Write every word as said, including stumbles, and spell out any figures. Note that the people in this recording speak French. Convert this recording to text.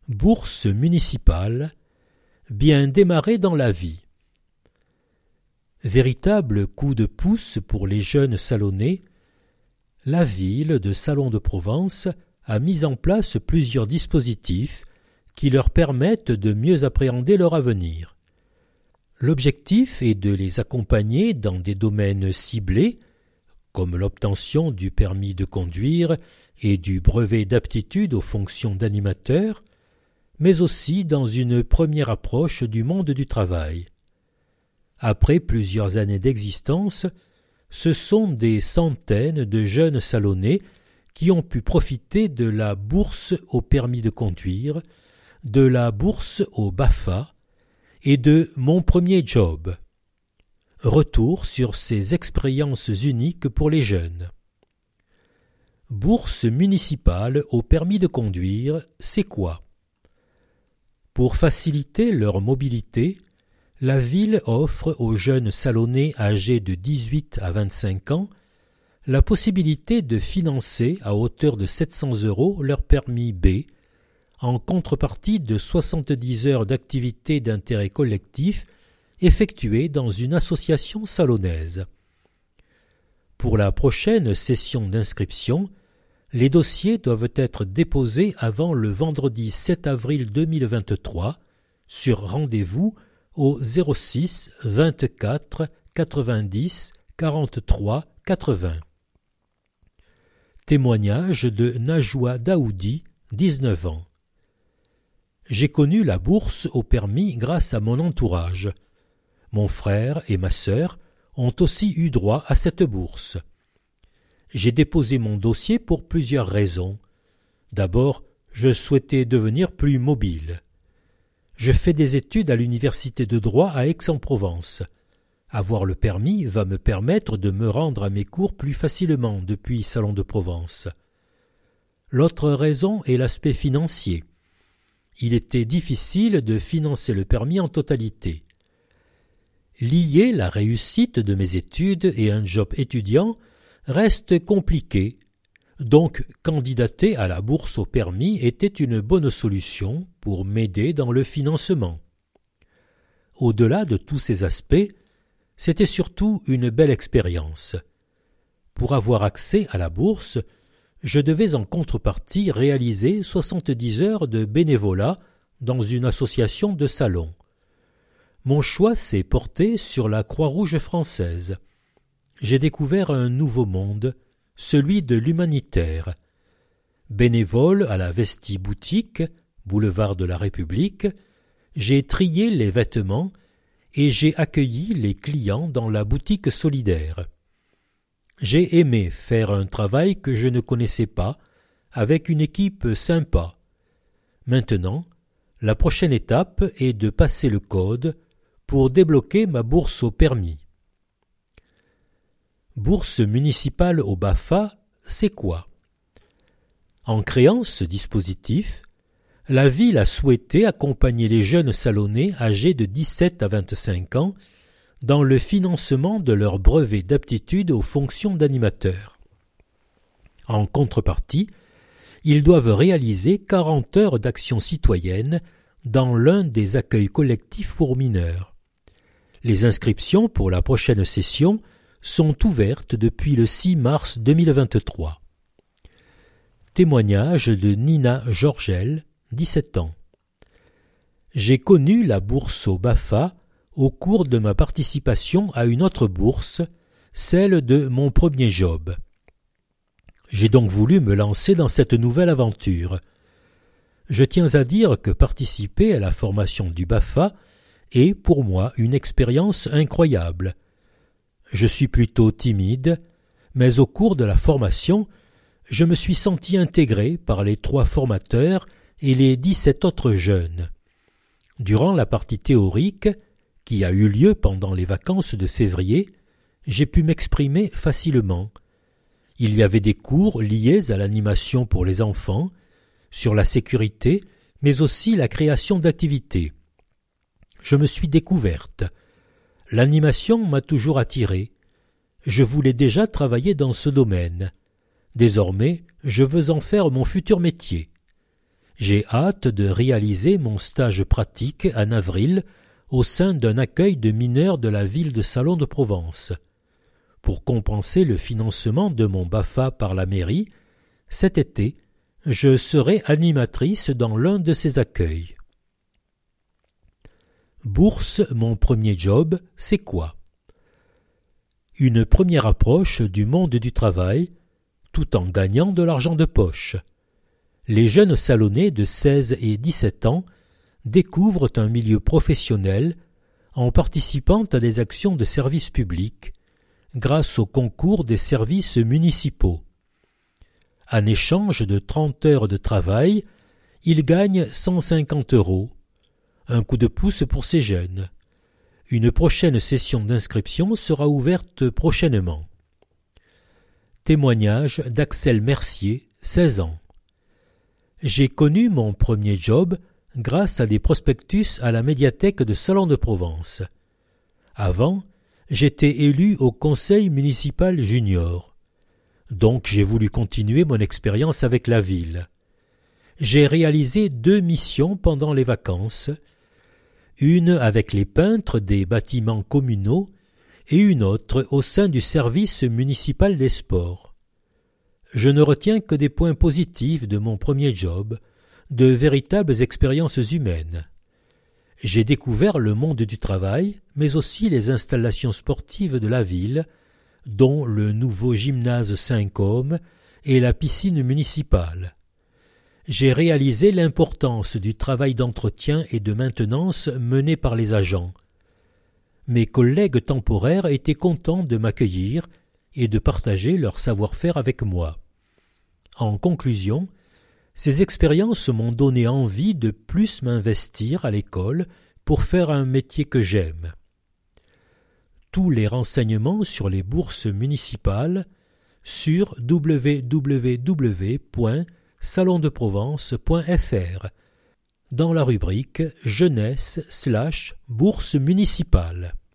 Bourse municipale, bien démarrer dans la vie. Véritable coup de pouce pour les jeunes salonnais, la ville de Salon-de-Provence a mis en place plusieurs dispositifs qui leur permettent de mieux appréhender leur avenir. L'objectif est de les accompagner dans des domaines ciblés, comme l'obtention du permis de conduire et du brevet d'aptitude aux fonctions d'animateur, mais aussi dans une première approche du monde du travail. Après plusieurs années d'existence, ce sont des centaines de jeunes salonnais qui ont pu profiter de la bourse au permis de conduire, de la bourse au B A F A et de Mon premier job. Retour sur ces expériences uniques pour les jeunes. Bourse municipale au permis de conduire, c'est quoi? Pour faciliter leur mobilité, la ville offre aux jeunes salonnais âgés de dix-huit à vingt-cinq ans la possibilité de financer à hauteur de sept cents euros leur permis B, en contrepartie de soixante-dix heures d'activité d'intérêt collectif effectuées dans une association salonnaise. Pour la prochaine session d'inscription, les dossiers doivent être déposés avant le vendredi sept avril deux mille vingt-trois sur rendez-vous au zéro six vingt-quatre quatre-vingt-dix quarante-trois quatre-vingts. Témoignage de Najwa Daoudi, dix-neuf ans. J'ai connu la bourse au permis grâce à mon entourage. Mon frère et ma sœur ont aussi eu droit à cette bourse. J'ai déposé mon dossier pour plusieurs raisons. D'abord, je souhaitais devenir plus mobile. Je fais des études à l'université de droit à Aix-en-Provence. Avoir le permis va me permettre de me rendre à mes cours plus facilement depuis Salon-de-Provence. L'autre raison est l'aspect financier. Il était difficile de financer le permis en totalité. Lier la réussite de mes études et un job étudiant reste compliqué, donc candidater à la bourse au permis était une bonne solution pour m'aider dans le financement. Au-delà de tous ces aspects, c'était surtout une belle expérience. Pour avoir accès à la bourse, je devais en contrepartie réaliser soixante-dix heures de bénévolat dans une association de salon. Mon choix s'est porté sur la Croix-Rouge française. J'ai découvert un nouveau monde, celui de l'humanitaire. Bénévole à la Vestie Boutique, boulevard de la République, j'ai trié les vêtements et j'ai accueilli les clients dans la boutique solidaire. J'ai aimé faire un travail que je ne connaissais pas, avec une équipe sympa. Maintenant, la prochaine étape est de passer le code pour débloquer ma bourse au permis. Bourse municipale au B A F A, c'est quoi? En créant ce dispositif, la ville a souhaité accompagner les jeunes salonnais âgés de dix-sept à vingt-cinq ans dans le financement de leur brevet d'aptitude aux fonctions d'animateur. En contrepartie, ils doivent réaliser quarante heures d'action citoyenne dans l'un des accueils collectifs pour mineurs. Les inscriptions pour la prochaine session sont ouvertes depuis le six mars deux mille vingt-trois. Témoignage de Nina Georgel, dix-sept ans. J'ai connu la bourse au B A F A au cours de ma participation à une autre bourse, celle de Mon premier job. J'ai donc voulu me lancer dans cette nouvelle aventure. Je tiens à dire que participer à la formation du B A F A est pour moi une expérience incroyable. Je suis plutôt timide, mais au cours de la formation, je me suis senti intégré par les trois formateurs et les dix-sept autres jeunes. Durant la partie théorique, qui a eu lieu pendant les vacances de février, j'ai pu m'exprimer facilement. Il y avait des cours liés à l'animation pour les enfants, sur la sécurité, mais aussi la création d'activités. Je me suis découverte. L'animation m'a toujours attiré. Je voulais déjà travailler dans ce domaine. Désormais, je veux en faire mon futur métier. J'ai hâte de réaliser mon stage pratique en avril au sein d'un accueil de mineurs de la ville de Salon de Provence. Pour compenser le financement de mon B A F A par la mairie, cet été, je serai animatrice dans l'un de ces accueils. Bourse, mon premier job, c'est quoi? Une première approche du monde du travail, tout en gagnant de l'argent de poche. Les jeunes salonnais de seize et dix-sept ans découvrent un milieu professionnel en participant à des actions de service public grâce au concours des services municipaux. En échange de trente heures de travail, ils gagnent cent cinquante euros. Un coup de pouce pour ces jeunes. Une prochaine session d'inscription sera ouverte prochainement. Témoignage d'Axel Mercier, seize ans. J'ai connu mon premier job grâce à des prospectus à la médiathèque de Salon de Provence. Avant, j'étais élu au conseil municipal junior. Donc j'ai voulu continuer mon expérience avec la ville. J'ai réalisé deux missions pendant les vacances, une avec les peintres des bâtiments communaux et une autre au sein du service municipal des sports. Je ne retiens que des points positifs de mon premier job, de véritables expériences humaines. J'ai découvert le monde du travail, mais aussi les installations sportives de la ville, dont le nouveau gymnase Saint-Côme et la piscine municipale. J'ai réalisé l'importance du travail d'entretien et de maintenance mené par les agents. Mes collègues temporaires étaient contents de m'accueillir et de partager leur savoir-faire avec moi. En conclusion, ces expériences m'ont donné envie de plus m'investir à l'école pour faire un métier que j'aime. Tous les renseignements sur les bourses municipales sur w w w point salon de provence point f r dans la rubrique Jeunesse slash bourse municipale.